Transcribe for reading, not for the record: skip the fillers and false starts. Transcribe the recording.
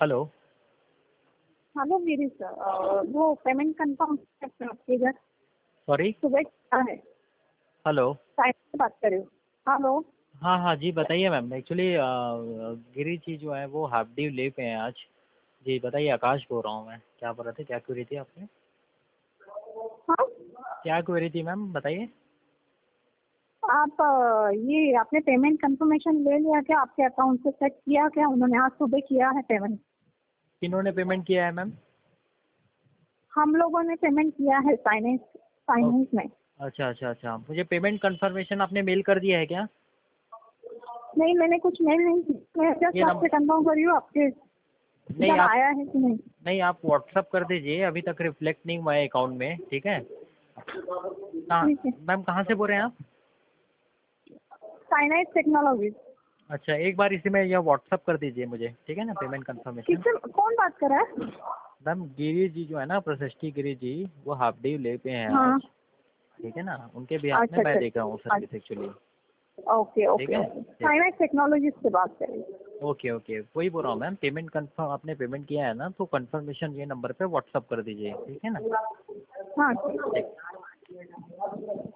Hello. Hello Giri sir, वो payment confirm आपके घर सॉरी। सुबह क्या है? हेलो। साइड से बात कर रही हूँ। हेलो। हाँ हाँ जी बताइए मैम। एक्चुअली गिरी जी जो है वो हाफ ड्यू लीव पे हैं आज। जी बताइए, आकाश बोल रहा हूँ मैं। क्या बोल रहे थे, क्या क्वेरी थी आपने? हाँ, क्या क्वेरी थी मैम, बताइए। आप ये आपने पेमेंट कंफर्मेशन ले लिया क्या? आपके अकाउंट से चेक किया क्या? उन्होंने आज सुबह किया है पेमेंट। किन्होंने पेमेंट किया है मैम? हम लोगों ने पेमेंट किया है फाइनेंस फाइनेंस में। अच्छा अच्छा अच्छा, मुझे पेमेंट कंफर्मेशन आपने मेल कर दिया है क्या? नहीं, मैंने कुछ मेल नहीं की। मैं जस्ट ये आपसे नंबर कंफर्म कर रही हूँ आपके नहीं इधर आप आया है कि नहीं। नहीं, आप व्हाट्सअप कर दीजिए। अभी तक रिफ्लेक्ट नहीं हुआ है अकाउंट में, ठीक है। कहाँ ठीक है। मैम, कहाँ से बोल रहे हैं आप? Finance technology. अच्छा, एक बार इसी में यह व्हाट्सअप कर दीजिए मुझे, ठीक है ना, पेमेंट कंफर्मेशन। किससे कौन बात कर रहा है? मैम गिरी जी जो है ना, प्रशस्ति गिरी जी, वो हाफ डे ले पे हैं हाँ। आज, ठीक है ना। उनके बिहाफ में अच्छा मैं अच्छा देख रहा हूँ अच्छा। Service actually. ओके ठीक ओके है, ओके, ठीक। फाइनेंस टेक्नोलॉजी से बात करेंगे। ओके ओके, वही बोल रहा हूँ मैम। पेमेंट कंफर्म आपने पेमेंट किया है ना, तो कंफर्मेशन ये नंबर पे व्हाट्सअप कर दीजिए, ठीक है ना। हाँ। ठीक।